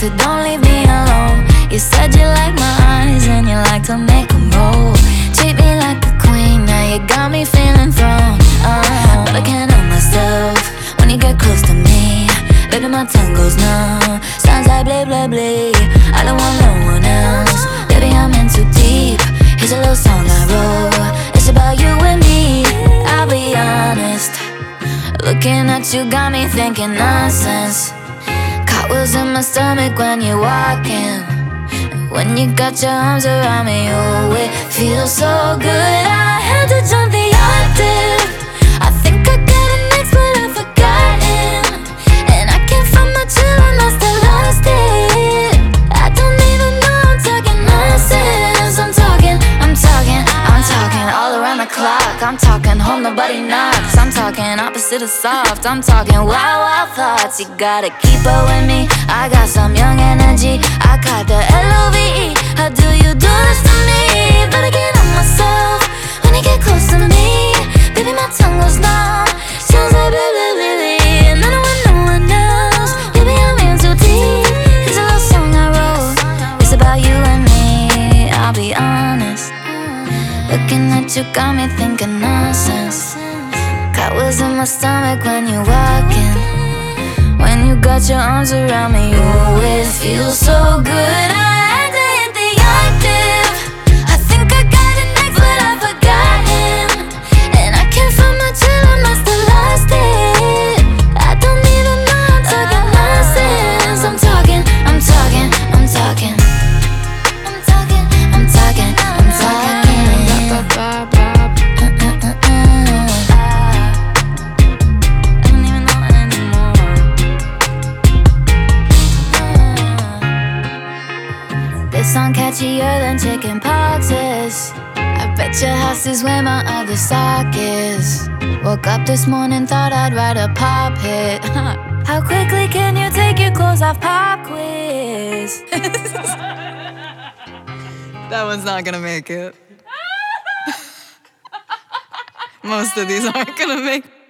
to don't leave me alone. You said you like my eyes and you like to make them roll. Treat me like a queen, now you got me feeling thrown. But I can't help myself when you get close to me. Baby, my tongue goes numb, sounds like blah, blah, blah. I don't want no one else, baby, I'm in too deep. Here's a little song I wrote, it's about you and me. I'll be honest, looking at you got me thinking nonsense. Cartwheels in my stomach when you're walking. When you got your arms around me, oh, it feels so good. I had to jump the octave. I think I got an ex, but I've forgotten. And I can't find my chill, and I still lost it. I don't even know I'm talking nonsense. I'm talking all around the clock. I'm talking home, nobody knocks. I'm talking opposite of soft. I'm talking wild, wild thoughts. You gotta keep up with me, I got some young energy. I caught the L-O-V-E. How do you do this to me? But I get on myself when you get close to me. Baby, my tongue goes numb, sounds like blah, blah, blah, blah. And I don't want no one else, baby, I'm in too deep. Here's a little song I wrote, it's about you and me. I'll be honest, looking at you got me thinking nonsense. Cartwheels in my stomach when you're walking. When you got your arms around me, oh, it feels so good. I had to hit the octave. I think I got an ex, but I've forgotten. And I can't find my chill, I must have lost it. I don't even know I'm talking nonsense. I'm talking This song catchier than chicken pox is. I bet your house is where my other sock is. Woke up this morning, thought I'd write a pop hit. How quickly can you take your clothes off? Pop quiz. That one's not gonna make it. Most of these aren't gonna make it.